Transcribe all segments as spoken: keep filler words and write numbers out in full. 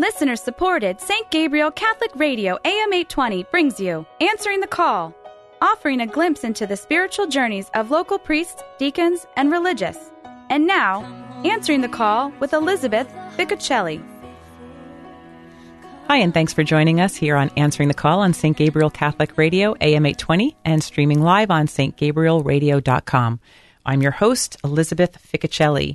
Listener-supported Saint Gabriel Catholic Radio A M eight twenty brings you Answering the Call, offering a glimpse into the spiritual journeys of local priests, deacons, and religious. And now, Answering the Call with Elizabeth Ficcacelli. Hi, and thanks for joining us here on Answering the Call on Saint Gabriel Catholic Radio A M eight twenty and streaming live on s t gabriel radio dot com. I'm your host, Elizabeth Ficcacelli.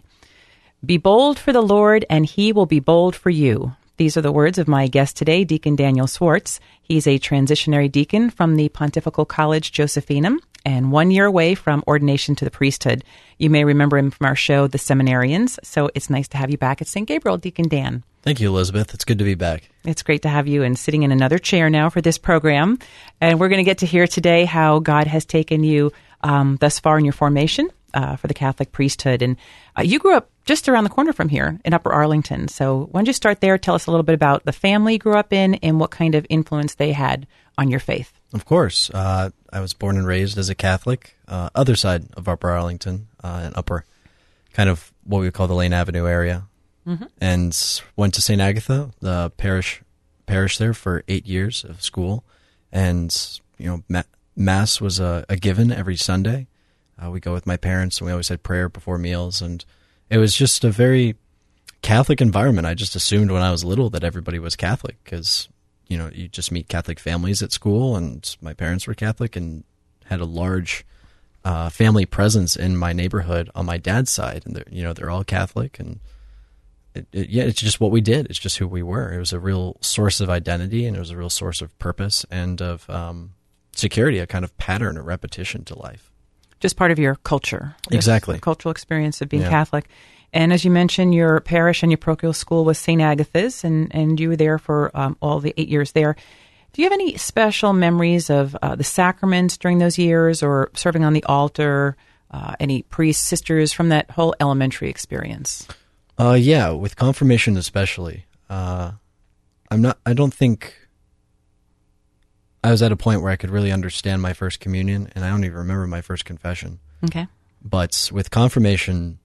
Be bold for the Lord, and He will be bold for you. These are the words of my guest today, Deacon Daniel Swartz. He's a transitionary deacon from the Pontifical College Josephinum and one year away from ordination to the priesthood. You may remember him from our show, The Seminarians, so it's nice to have you back at Saint Gabriel, Deacon Dan. Thank you, Elizabeth. It's good to be back. It's great to have you and sitting in another chair now for this program. And we're going to get to hear today how God has taken you um, thus far in your formation uh, for the Catholic priesthood. And uh, you grew up just around the corner from here in Upper Arlington. So why don't you start there? Tell us a little bit about the family you grew up in and what kind of influence they had on your faith. Of course. Uh, I was born and raised as a Catholic, uh, other side of Upper Arlington, uh, in Upper, kind of what we call the Lane Avenue area. Mm-hmm. And went to Saint Agatha, the parish parish there for eight years of school. And, you know, ma- Mass was a, a given every Sunday. Uh, we go with my parents, and we always had prayer before meals. And it was just a very Catholic environment. I just assumed when I was little that everybody was Catholic because, you know, you just meet Catholic families at school, and my parents were Catholic and had a large uh, family presence in my neighborhood on my dad's side. And, they're, you know, they're all Catholic, and It, it, yeah, it's just what we did. It's just who we were. It was a real source of identity, and it was a real source of purpose and of um, security, a kind of pattern or repetition to life. Just part of your culture. Exactly. Cultural experience of being yeah. Catholic. And as you mentioned, your parish and your parochial school was Saint Agatha's, and, and you were there for um, all the eight years there. Do you have any special memories of uh, the sacraments during those years, or serving on the altar, uh, any priests, sisters from that whole elementary experience? Uh, yeah, with confirmation especially. Uh, I'm not. I don't think I was at a point where I could really understand my first communion, and I don't even remember my first confession. Okay. But with confirmation,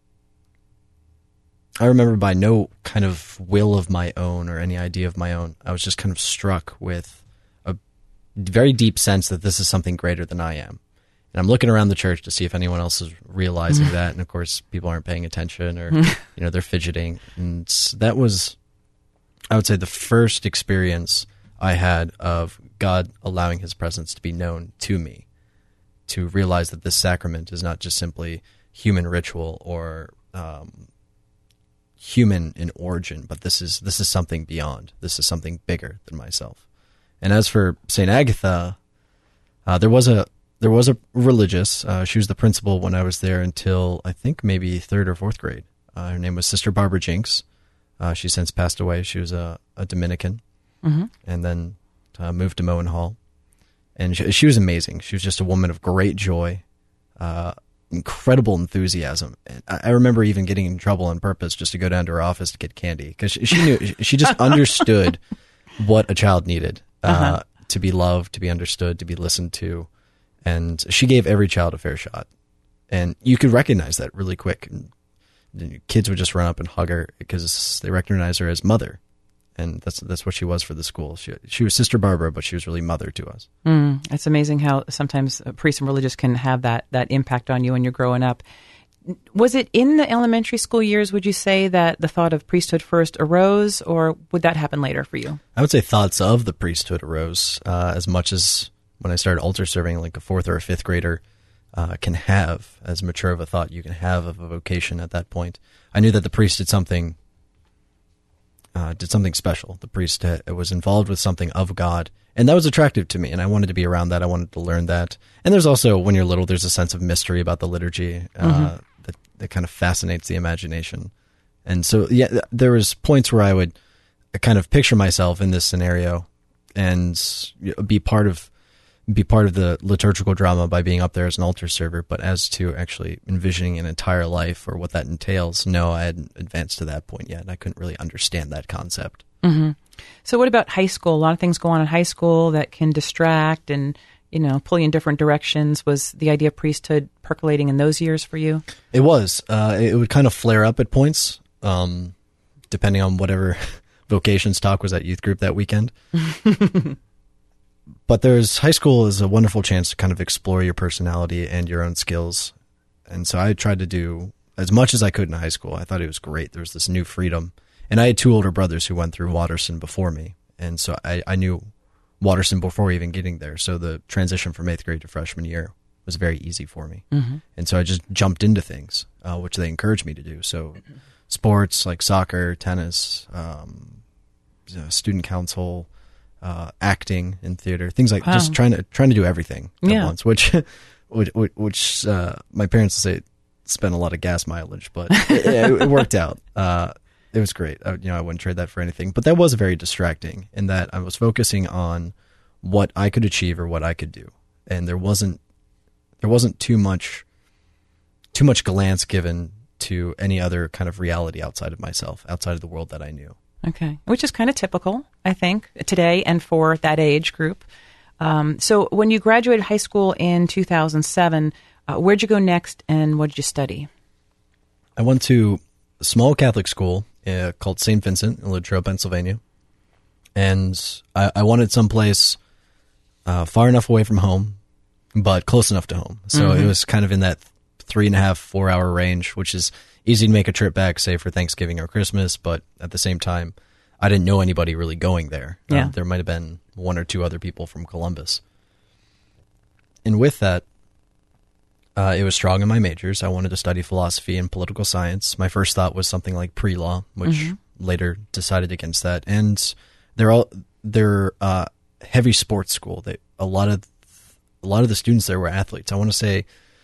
I remember by no kind of will of my own or any idea of my own, I was just kind of struck with a very deep sense that this is something greater than I am. And I'm looking around the church to see if anyone else is realizing that. And, of course, people aren't paying attention or, you know, they're fidgeting. And that was, I would say, the first experience I had of God allowing his presence to be known to me, to realize that this sacrament is not just simply human ritual or um, human in origin, but this is this is something beyond. This is something bigger than myself. And as for Saint Agatha, uh, there was a There was a religious. Uh, she was the principal when I was there until I think maybe third or fourth grade. Uh, her name was Sister Barbara Jinks. Uh, she since passed away. She was a, a Dominican, mm-hmm. and then uh, moved to Moen Hall. And she, she was amazing. She was just a woman of great joy, uh, incredible enthusiasm. And I, I remember even getting in trouble on purpose just to go down to her office to get candy because she, she knew she just understood what a child needed uh, uh-huh. to be loved, to be understood, to be listened to. And she gave every child a fair shot. And you could recognize that really quick. And kids would just run up and hug her because they recognize her as mother. And that's that's what she was for the school. She she was Sister Barbara, but she was really mother to us. Mm, it's amazing how sometimes priests and religious can have that, that impact on you when you're growing up. Was it in the elementary school years, would you say, that the thought of priesthood first arose, or would that happen later for you? I would say thoughts of the priesthood arose uh, as much as when I started altar serving, like a fourth or a fifth grader uh, can have as mature of a thought you can have of a vocation at that point. I knew that the priest did something, uh, did something special. The priest uh, was involved with something of God, and that was attractive to me, and I wanted to be around that. I wanted to learn that. And there's also, when you're little, there's a sense of mystery about the liturgy uh, mm-hmm. that, that kind of fascinates the imagination. And so, yeah, there was points where I would kind of picture myself in this scenario and be part of be part of the liturgical drama by being up there as an altar server, but as to actually envisioning an entire life or what that entails, no, I hadn't advanced to that point yet. I couldn't really understand that concept. Mm-hmm. So what about high school? A lot of things go on in high school that can distract and, you know, pull you in different directions. Was the idea of priesthood percolating in those years for you? It was. Uh, it would kind of flare up at points, um, depending on whatever vocations talk was at youth group that weekend. But there's high school is a wonderful chance to kind of explore your personality and your own skills. And so I tried to do as much as I could in high school. I thought it was great. There was this new freedom. And I had two older brothers who went through Watterson before me. And so I, I knew Watterson before even getting there. So the transition from eighth grade to freshman year was very easy for me. Mm-hmm. And so I just jumped into things, uh, which they encouraged me to do. So sports like soccer, tennis, um, student council, uh, acting in theater, things like wow. just trying to trying to do everything at yeah. once, which which, which uh, my parents say spent a lot of gas mileage, but it, it, it worked out. Uh, it was great. I, you know, I wouldn't trade that for anything. But that was very distracting in that I was focusing on what I could achieve or what I could do, and there wasn't there wasn't too much too much glance given to any other kind of reality outside of myself, outside of the world that I knew. Okay, which is kind of typical, I think, today and for that age group. Um, so when you graduated high school in two thousand seven, uh, where'd you go next and what did you study? I went to a small Catholic school uh, called Saint Vincent in Latrobe, Pennsylvania. And I, I wanted someplace uh, far enough away from home, but close enough to home. So mm-hmm. it was kind of in that three and a half, four hour range, which is easy to make a trip back, say, for Thanksgiving or Christmas. But at the same time, I didn't know anybody really going there. Yeah. Um, there might have been one or two other people from Columbus. And with that, uh, it was strong in my majors. I wanted to study philosophy and political science. My first thought was something like pre-law, which mm-hmm. later decided against that. And they're all they're uh, heavy sports school. They a lot of a lot of the students there were athletes. I want to say.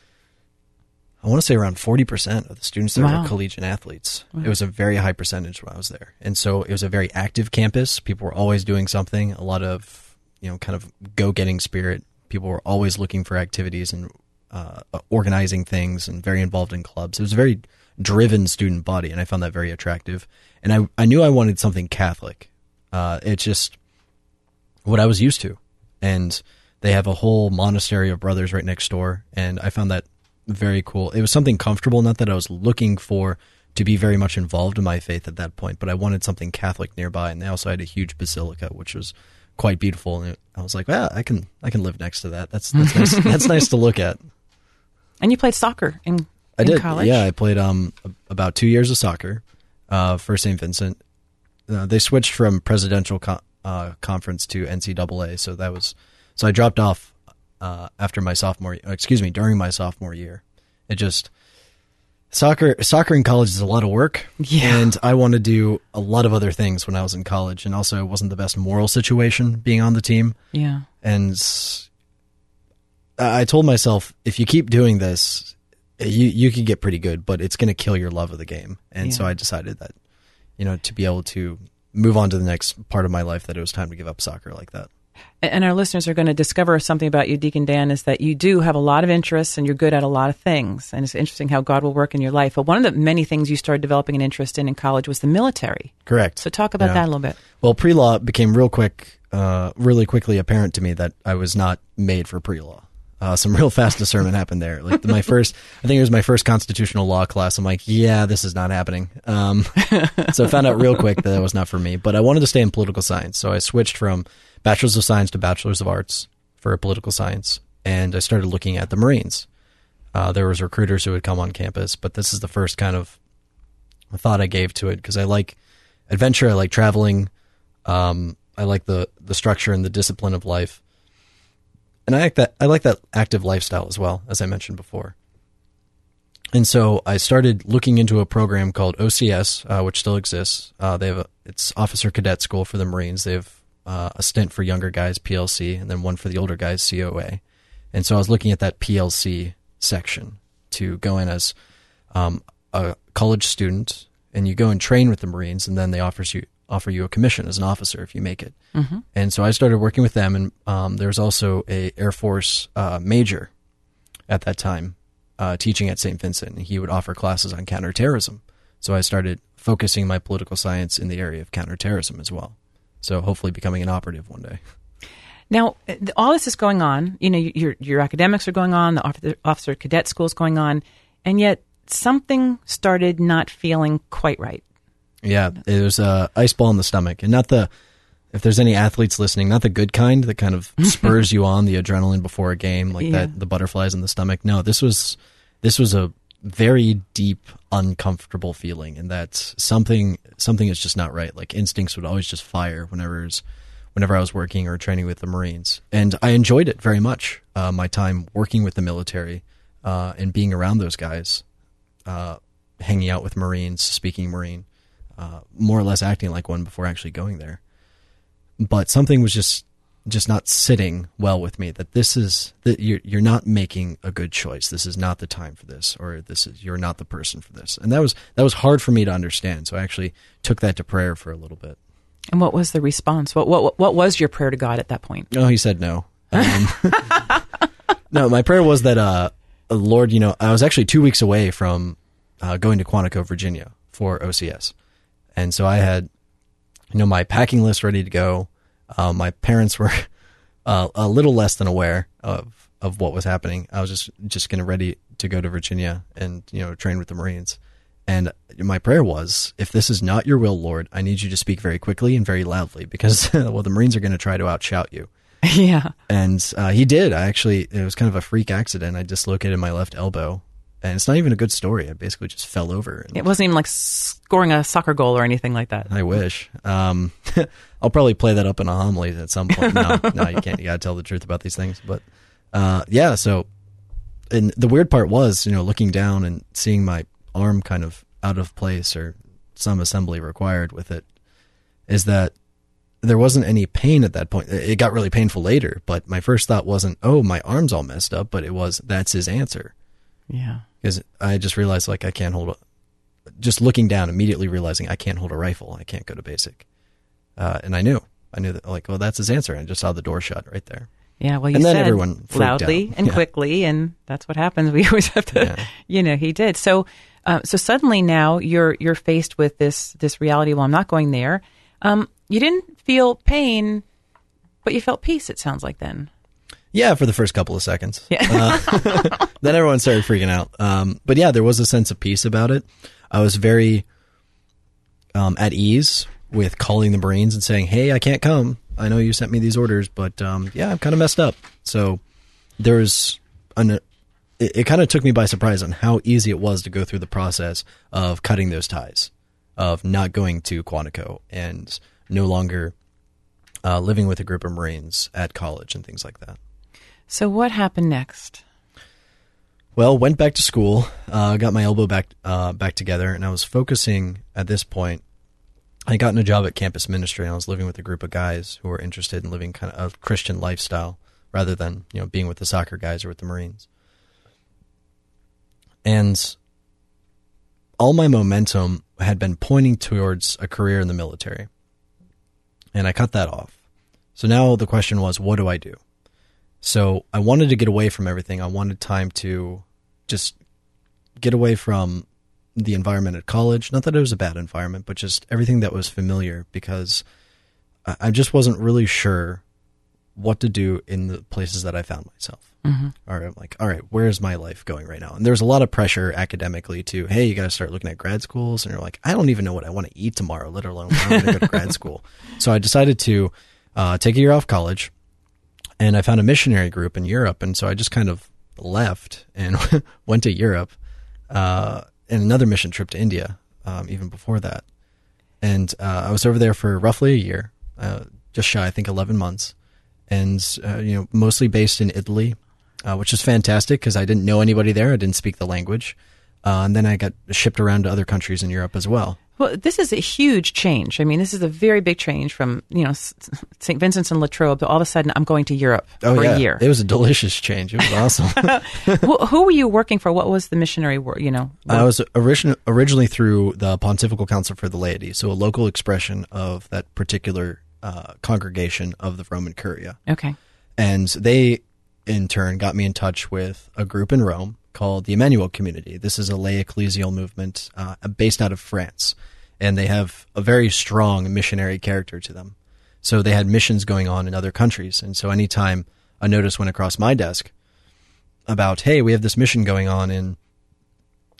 I want to say around forty percent of the students there wow. were collegiate athletes. Wow. It was a very high percentage when I was there. And so it was a very active campus. People were always doing something, a lot of, you know, kind of go-getting spirit. People were always looking for activities and uh, organizing things and very involved in clubs. It was a very driven student body, and I found that very attractive. And I, I knew I wanted something Catholic. Uh, it's just what I was used to. And they have a whole monastery of brothers right next door, and I found that very cool. It was something comfortable, not that I was looking for to be very much involved in my faith at that point, but I wanted something Catholic nearby, and they also had a huge basilica, which was quite beautiful. And I was like, "Well, I can, I can live next to that. That's that's nice. That's nice to look at." And you played soccer in, I in did. college? Yeah, I played um about two years of soccer uh, for Saint Vincent. Uh, they switched from presidential co- uh, conference to N C double A, so that was so I dropped off. Uh, after my sophomore, excuse me, during my sophomore year. It just, soccer soccer in college is a lot of work. Yeah. And I wanted to do a lot of other things when I was in college. And also it wasn't the best moral situation being on the team. Yeah. And I told myself, if you keep doing this, you, you could get pretty good, but it's going to kill your love of the game. And yeah. so I decided that, you know, to be able to move on to the next part of my life, that it was time to give up soccer like that. And our listeners are going to discover something about you, Deacon Dan, is that you do have a lot of interests and you're good at a lot of things. And it's interesting how God will work in your life. But one of the many things you started developing an interest in in college was the military. Correct. So talk about yeah. that a little bit. Well, pre-law became real quick, uh, really quickly apparent to me that I was not made for pre-law. Uh, some real fast discernment happened there. Like the, my first, I think it was my first constitutional law class. I'm like, yeah, this is not happening. Um, so I found out real quick that that was not for me. But I wanted to stay in political science, so I switched from Bachelor's of Science to Bachelor's of Arts for political science, and I started looking at the Marines. Uh, there was recruiters who would come on campus, but this is the first kind of thought I gave to it because I like adventure, I like traveling, um, I like the the structure and the discipline of life. And I like that. I like that active lifestyle as well, as I mentioned before. And so I started looking into a program called O C S, uh, which still exists. Uh, they have a, it's Officer Cadet School for the Marines. They have uh, a stint for younger guys, P L C, and then one for the older guys, C O A. And so I was looking at that P L C section to go in as um, a college student, and you go and train with the Marines, and then they offers you offer you a commission as an officer if you make it. Mm-hmm. And so I started working with them, and um, there was also a Air Force uh, major at that time uh, teaching at Saint Vincent, and he would offer classes on counterterrorism. So I started focusing my political science in the area of counterterrorism as well. So hopefully becoming an operative one day. Now, all this is going on. You know, your your academics are going on, the officer cadet school is going on, and yet something started not feeling quite right. Yeah, it was a ice ball in the stomach, and not the. If there's any athletes listening, not the good kind that kind of spurs you on, the adrenaline before a game, like Yeah. that, the butterflies in the stomach. No, this was this was a very deep, uncomfortable feeling, and that's something something is just not right. Like instincts would always just fire whenever it was, whenever I was working or training with the Marines, and I enjoyed it very much. Uh, my time working with the military uh, and being around those guys, uh, hanging out with Marines, speaking Marine, uh, more or less acting like one before actually going there. But something was just just not sitting well with me. That this is that you're you're not making a good choice. This is not the time for this, or this is you're not the person for this. And that was that was hard for me to understand. So I actually took that to prayer for a little bit. And what was the response? What what what was your prayer to God at that point? Oh, he said no. Um, no, my prayer was that, uh, Lord, you know, I was actually two weeks away from uh, going to Quantico, Virginia for O C S, and so I had. You know, my packing list ready to go. Uh, my parents were uh, a little less than aware of, of what was happening. I was just just getting ready to go to Virginia and, you know, train with the Marines. And my prayer was, if this is not your will, Lord, I need you to speak very quickly and very loudly because, well, the Marines are going to try to outshout you. Yeah. And uh, he did. I actually, it was kind of a freak accident. I dislocated my left elbow. And it's not even a good story. I basically just fell over. And It wasn't even like scoring a soccer goal or anything like that. I wish. Um, I'll probably play that up in a homily at some point. No, no, you can't. You gotta tell the truth about these things. But uh, yeah, so and the weird part was, you know, looking down and seeing my arm kind of out of place or some assembly required with it, is that there wasn't any pain at that point. It got really painful later, but my first thought wasn't, oh, my arm's all messed up, but it was, that's his answer. Yeah. Because I just realized, like, I can't hold a, just looking down, immediately realizing I can't hold a rifle. I can't go to basic. Uh, and I knew. I knew that, like, well, that's his answer. I just saw the door shut right there. Yeah, well, you and then said everyone freaked loudly out. and Yeah. quickly, and that's what happens. We always have to, Yeah. you know, he did. So, uh, so suddenly now you're you're faced with this this reality. Well, I'm not going there. Um, you didn't feel pain, but you felt peace. It sounds like then. Yeah, for the first couple of seconds. Yeah. Uh, then everyone started freaking out. Um, but yeah, there was a sense of peace about it. I was very um, at ease with calling the Marines and saying, hey, I can't come. I know you sent me these orders, but um, yeah, I'm kind of messed up. So there was an, it, it kind of took me by surprise on how easy it was to go through the process of cutting those ties, of not going to Quantico and no longer uh, living with a group of Marines at college and things like that. So what happened next? Well, went back to school, uh, got my elbow back uh, back together, and I was focusing at this point. I gotten a job at campus ministry, and I was living with a group of guys who were interested in living kind of a Christian lifestyle rather than, you know, being with the soccer guys or with the Marines. And all my momentum had been pointing towards a career in the military, and I cut that off. So now the question was, what do I do? So I wanted to get away from everything. I wanted time to just get away from the environment at college. Not that it was a bad environment, but just everything that was familiar, because I just wasn't really sure what to do in the places that I found myself. Mm-hmm. All right, I'm like, all right, where's my life going right now? And there's a lot of pressure academically to, hey, you got to start looking at grad schools. And you're like, I don't even know what I want to eat tomorrow, let alone when I'm going to go to grad school. So I decided to uh, take a year off college. And I found a missionary group in Europe, and so I just kind of left and went to Europe, uh, and another mission trip to India, um, even before that. And uh, I was over there for roughly a year, uh, just shy, I think, eleven months, and uh, you know, mostly based in Italy, uh, which is fantastic because I didn't know anybody there. I didn't speak the language, uh, and then I got shipped around to other countries in Europe as well. Well, this is a huge change. I mean, this is a very big change from, you know, Saint Vincent's and Latrobe to all of a sudden I'm going to Europe oh, for yeah. a year. It was a delicious change. It was awesome. who, who were you working for? What was the missionary work, you know? I was origin- originally through the Pontifical Council for the Laity, so a local expression of that particular uh, congregation of the Roman Curia. Okay. And they, in turn, got me in touch with a group in Rome called the Emmanuel Community. This is a lay ecclesial movement uh, based out of France, and they have a very strong missionary character to them. So they had missions going on in other countries, and so anytime a notice went across my desk about, hey, we have this mission going on in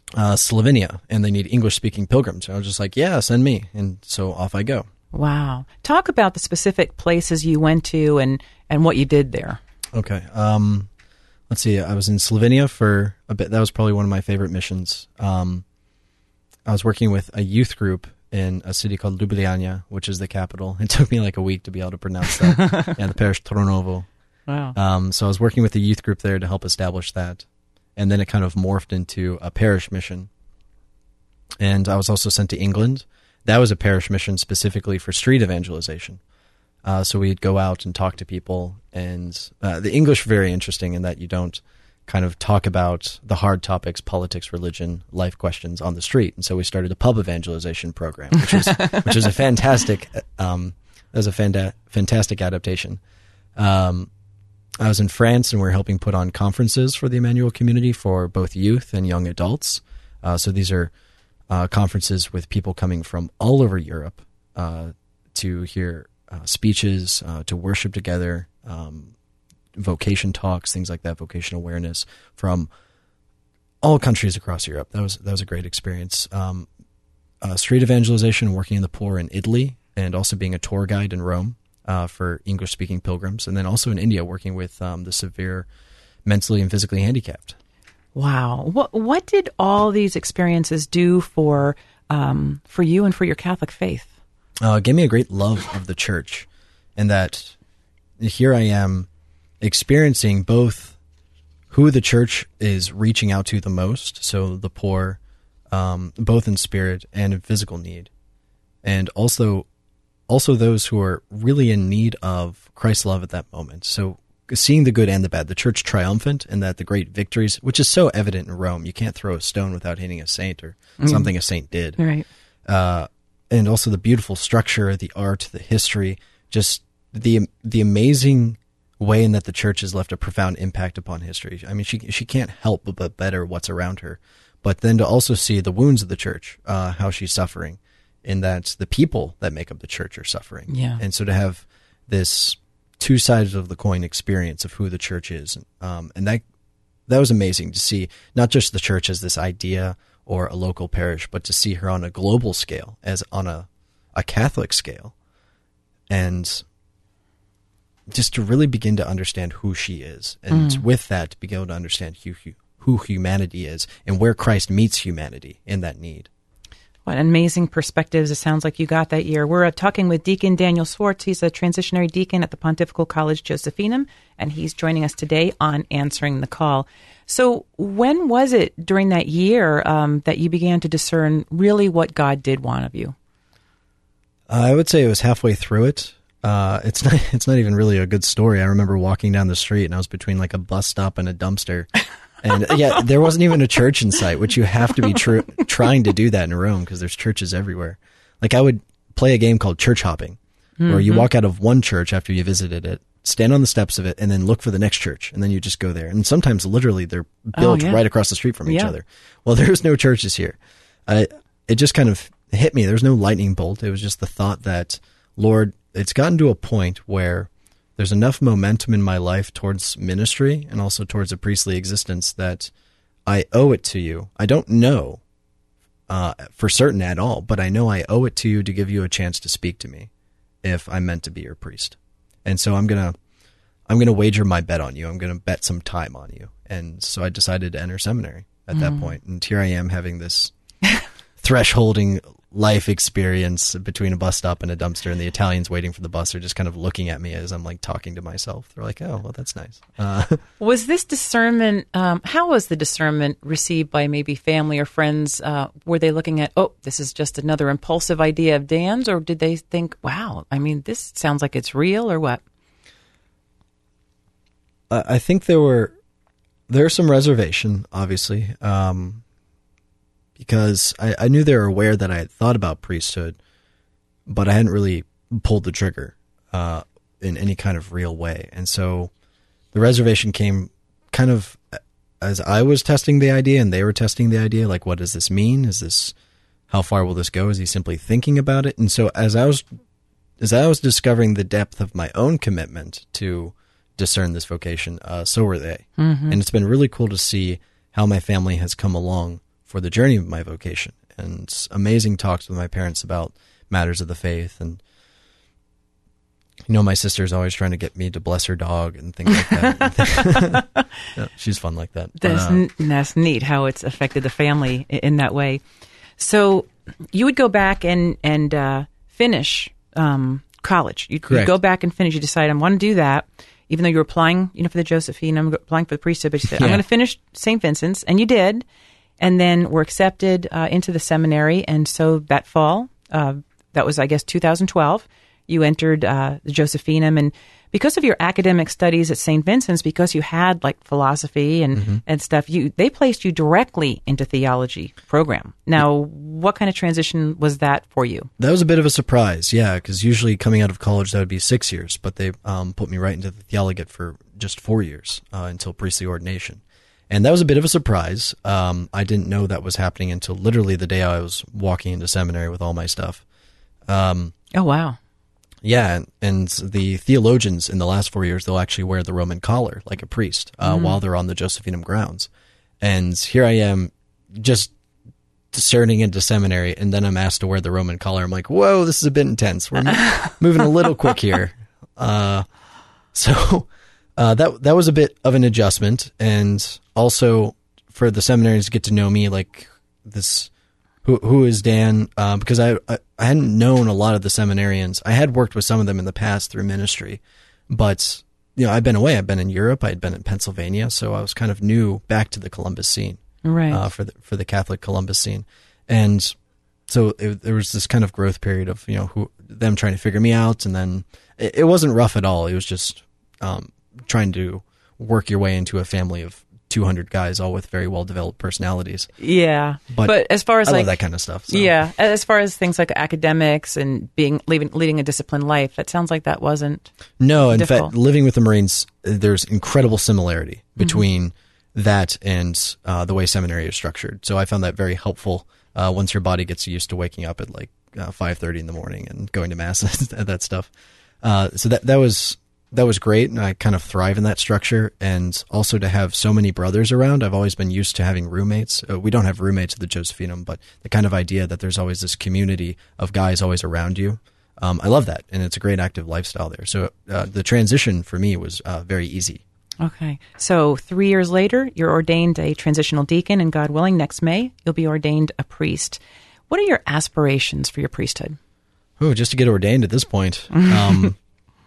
uh, Slovenia, and they need English-speaking pilgrims. And I was just like, yeah, send me. And so off I go. Wow. Talk about the specific places you went to and, and what you did there. Okay. Um, let's see. I was in Slovenia for a bit. That was probably one of my favorite missions. Um, I was working with a youth group in a city called Ljubljana, which is the capital. It took me like a week to be able to pronounce that. Yeah, the parish Trnovo. Wow. Um, so I was working with a youth group there to help establish that. And then it kind of morphed into a parish mission. And I was also sent to England. That was a parish mission specifically for street evangelization. Uh, so we'd go out and talk to people. And uh, the English are very interesting in that you don't kind of talk about the hard topics, politics, religion, life questions on the street. And so we started a pub evangelization program, which was which was a fantastic um, that was a fanta- fantastic adaptation. Um, I was in France, and we we're helping put on conferences for the Emmanuel community for both youth and young adults. Uh, so these are uh, conferences with people coming from all over Europe uh, to hear uh, speeches, uh, to worship together, um, vocation talks, things like that, vocational awareness from all countries across Europe. That was that was a great experience. Um, uh, street evangelization, working in the poor in Italy, and also being a tour guide in Rome uh, for English-speaking pilgrims, and then also in India, working with um, the severe mentally and physically handicapped. Wow. What what did all these experiences do for um, for you and for your Catholic faith? Uh, it gave me a great love of the church, and that here I am experiencing both who the church is reaching out to the most, so the poor, um, both in spirit and in physical need, and also also those who are really in need of Christ's love at that moment. So seeing the good and the bad, the church triumphant, and that the great victories, which is so evident in Rome. You can't throw a stone without hitting a saint or mm. something a saint did. Right. Uh, and also the beautiful structure, the art, the history, just the the amazing way in that the church has left a profound impact upon history. I mean, she she can't help but better what's around her. But then to also see the wounds of the church, uh, how she's suffering, in that the people that make up the church are suffering. Yeah. And so to have this two sides of the coin experience of who the church is. Um, and that that was amazing to see, not just the church as this idea or a local parish, but to see her on a global scale, as on a, a Catholic scale. And just to really begin to understand who she is. And mm. with that, to be able to understand who, who humanity is and where Christ meets humanity in that need. What amazing perspectives it sounds like you got that year. We're uh, talking with Deacon Daniel Swartz. He's a transitionary deacon at the Pontifical College Josephinum, and he's joining us today on Answering the Call. So when was it during that year um, that you began to discern really what God did want of you? Uh, I would say it was halfway through it. Uh, it's not, it's not even really a good story. I remember walking down the street, and I was between like a bus stop and a dumpster. And yeah, there wasn't even a church in sight, which you have to be tr- trying to do that in Rome because there's churches everywhere. Like I would play a game called church hopping, mm-hmm. where you walk out of one church after you visited it, stand on the steps of it, and then look for the next church, and then you just go there. And sometimes literally they're built oh, yeah. right across the street from each yeah. other. Well, there's no churches here. I, it just kind of hit me. There was no lightning bolt. It was just the thought that, Lord, it's gotten to a point where there's enough momentum in my life towards ministry and also towards a priestly existence that I owe it to you. I don't know uh, for certain at all, but I know I owe it to you to give you a chance to speak to me if I'm meant to be your priest. And so I'm going to I'm gonna wager my bet on you. I'm going to bet some time on you. And so I decided to enter seminary at mm. that point. And here I am having this thresholding life experience between a bus stop and a dumpster, and the Italians waiting for the bus are just kind of looking at me as I'm like talking to myself. They're like, oh, well, that's nice. Uh, was this discernment, um, how was the discernment received by maybe family or friends? Uh, were they looking at, oh, this is just another impulsive idea of Dan's, or did they think, wow, I mean, this sounds like it's real, or what? I think there were, there's some reservation, obviously, um, because I, I knew they were aware that I had thought about priesthood, but I hadn't really pulled the trigger uh, in any kind of real way. And so the reservation came kind of as I was testing the idea and they were testing the idea, like, what does this mean? Is this, how far will this go? Is he simply thinking about it? And so as I was, as I was discovering the depth of my own commitment to discern this vocation, uh, so were they. Mm-hmm. And it's been really cool to see how my family has come along for the journey of my vocation, and amazing talks with my parents about matters of the faith. And you know, my sister's always trying to get me to bless her dog and things like that. Yeah, she's fun like that. That's, But, uh, n- that's neat how it's affected the family i- in that way. So you would go back and, and uh, finish um, college. You'd, you'd Correct. go back and finish. You decide, I want to do that. Even though you were applying, you know, for the Josephine, I'm applying for the priesthood, but you said, I'm Yeah. going to finish Saint Vincent's. And you did. And then were accepted uh, into the seminary. And so that fall, uh, that was, I guess, two thousand twelve, you entered uh, the Josephinum. And because of your academic studies at Saint Vincent's, because you had like philosophy and, Mm-hmm. and stuff, you they placed you directly into theology program. Now, what kind of transition was that for you? That was a bit of a surprise, yeah, because usually coming out of college that would be six years, but they um, put me right into the theologate for just four years uh, until priestly ordination. And that was a bit of a surprise. Um, I didn't know that was happening until literally the day I was walking into seminary with all my stuff. Um, Oh, wow. yeah, and, and the theologians in the last four years, they'll actually wear the Roman collar like a priest uh, while they're on the Josephinum grounds. And here I am just discerning into seminary, and then I'm asked to wear the Roman collar. I'm like, whoa, this is a bit intense. We're mo- moving a little quick here. Uh, so uh, that that was a bit of an adjustment, and also for the seminaries to get to know me, like this, who who is Dan? Uh, because I, I I hadn't known a lot of the seminarians. I had worked with some of them in the past through ministry, but you know, I've been away. I've been in Europe. I'd been in Pennsylvania, so I was kind of new back to the Columbus scene. Right. Uh, for the for the Catholic Columbus scene, and so it, there was this kind of growth period of you know who them trying to figure me out, and then it, it wasn't rough at all. It was just um, trying to work your way into a family of two hundred guys, all with very well developed personalities. Yeah. But, But as far as I like love that kind of stuff. So. Yeah, as far as things like academics and being leading, leading a disciplined life, that sounds like that wasn't. No, in difficult. fact, living with the Marines, there's incredible similarity between that and uh, the way seminary is structured. So I found that very helpful uh, once your body gets used to waking up at like uh, five thirty in the morning and going to mass and that stuff. Uh, so that that was that was great, and I kind of thrive in that structure. And also to have so many brothers around, I've always been used to having roommates. Uh, we don't have roommates at the Josephinum, but the kind of idea that there's always this community of guys always around you. Um, I love that, and it's a great active lifestyle there. So uh, the transition for me was uh, very easy. Okay. So three years later, you're ordained a transitional deacon, and God willing, next May, you'll be ordained a priest. What are your aspirations for your priesthood? Oh, just to get ordained at this point. Um,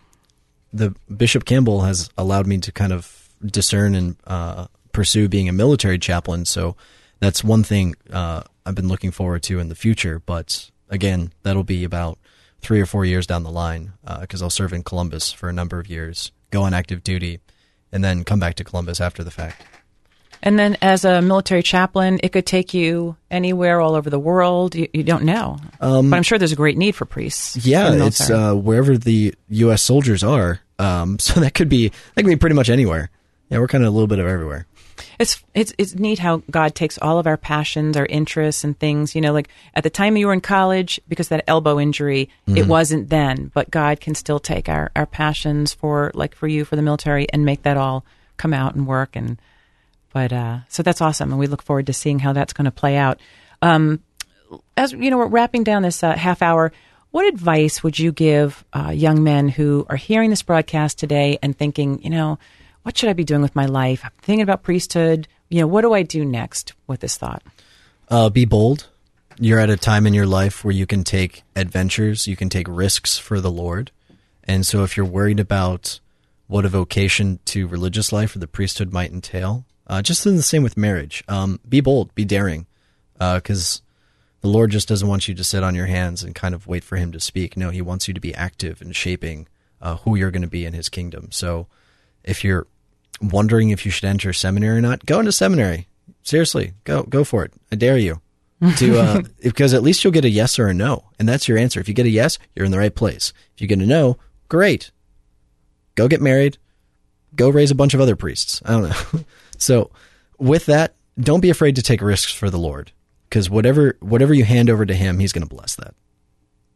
the Bishop Campbell has allowed me to kind of discern and uh, pursue being a military chaplain. So that's one thing uh, I've been looking forward to in the future. But again, that'll be about three or four years down the line because uh, I'll serve in Columbus for a number of years, go on active duty, and then come back to Columbus after the fact. And then as a military chaplain, it could take you anywhere all over the world. You, you don't know. Um, but I'm sure there's a great need for priests. Yeah, in the it's military. uh, wherever the U S soldiers are. Um, so that could be that could be pretty much anywhere. Yeah, we're kind of a little bit of everywhere. It's it's it's neat how God takes all of our passions, our interests, and things. You know, like at the time you were in college, because of that elbow injury, Mm-hmm. it wasn't then. But God can still take our, our passions for, like for you, for the military, and make that all come out and work. And but uh, so that's awesome, and we look forward to seeing how that's going to play out. Um, as you know, we're wrapping down this uh, half hour. What advice would you give uh, young men who are hearing this broadcast today and thinking, you know, what should I be doing with my life? I'm thinking about priesthood. You know, what do I do next with this thought? Uh, be bold. You're at a time in your life where you can take adventures, you can take risks for the Lord. And so if you're worried about what a vocation to religious life or the priesthood might entail, uh, just in the same with marriage, um, be bold, be daring, because uh, the Lord just doesn't want you to sit on your hands and kind of wait for him to speak. No, he wants you to be active in shaping uh, who you're going to be in his kingdom. So if you're wondering if you should enter seminary or not, go into seminary. Seriously, go go for it. I dare you. to uh, because at least you'll get a yes or a no, and that's your answer. If you get a yes, you're in the right place. If you get a no, great. Go get married. Go raise a bunch of other priests. I don't know. So with that, don't be afraid to take risks for the Lord, because whatever whatever you hand over to him, he's going to bless that.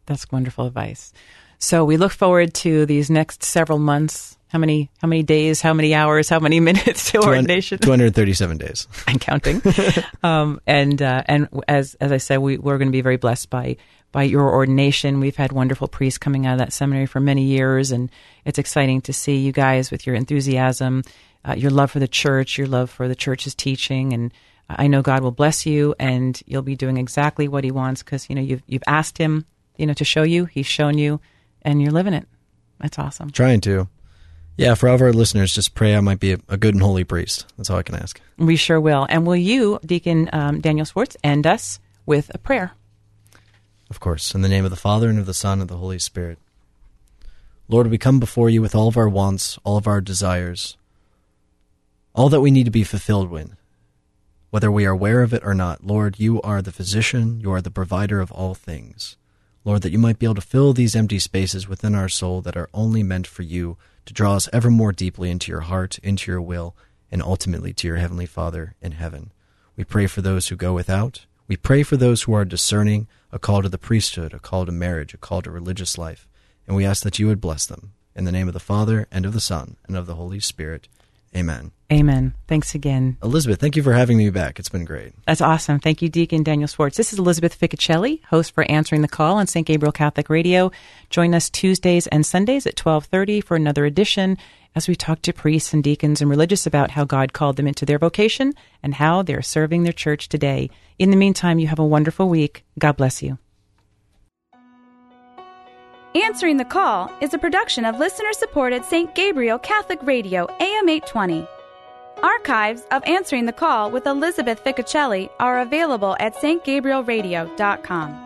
That's wonderful advice. So we look forward to these next several months. How many how many days, how many hours, how many minutes to ordination? two hundred thirty-seven days. I'm counting. um, and uh, and as as I said, we, we're going to be very blessed by by your ordination. We've had wonderful priests coming out of that seminary for many years, and it's exciting to see you guys with your enthusiasm, uh, your love for the church, your love for the church's teaching, and I know God will bless you, and you'll be doing exactly what He wants because you know you've you've asked Him, you know, to show you. He's shown you, and you're living it. That's awesome. Trying to. Yeah, for all of our listeners, just pray I might be a, a good and holy priest. That's all I can ask. We sure will. And will you, Deacon um, Daniel Swartz, end us with a prayer? Of course. In the name of the Father, and of the Son, and of the Holy Spirit. Lord, we come before you with all of our wants, all of our desires, all that we need to be fulfilled with, whether we are aware of it or not. Lord, you are the physician, you are the provider of all things. Lord, that you might be able to fill these empty spaces within our soul that are only meant for you, to draw us ever more deeply into your heart, into your will, and ultimately to your Heavenly Father in heaven. We pray for those who go without. We pray for those who are discerning a call to the priesthood, a call to marriage, a call to religious life. And we ask that you would bless them. In the name of the Father, and of the Son, and of the Holy Spirit. Amen. Amen. Thanks again. Elizabeth, thank you for having me back. It's been great. That's awesome. Thank you, Deacon Daniel Swartz. This is Elizabeth Ficcicelli, host for Answering the Call on Saint Gabriel Catholic Radio. Join us Tuesdays and Sundays at twelve thirty for another edition as we talk to priests and deacons and religious about how God called them into their vocation and how they're serving their church today. In the meantime, you have a wonderful week. God bless you. Answering the Call is a production of listener-supported Saint Gabriel Catholic Radio, A M eight twenty. Archives of Answering the Call with Elizabeth Ficcicelli are available at s t gabriel radio dot com.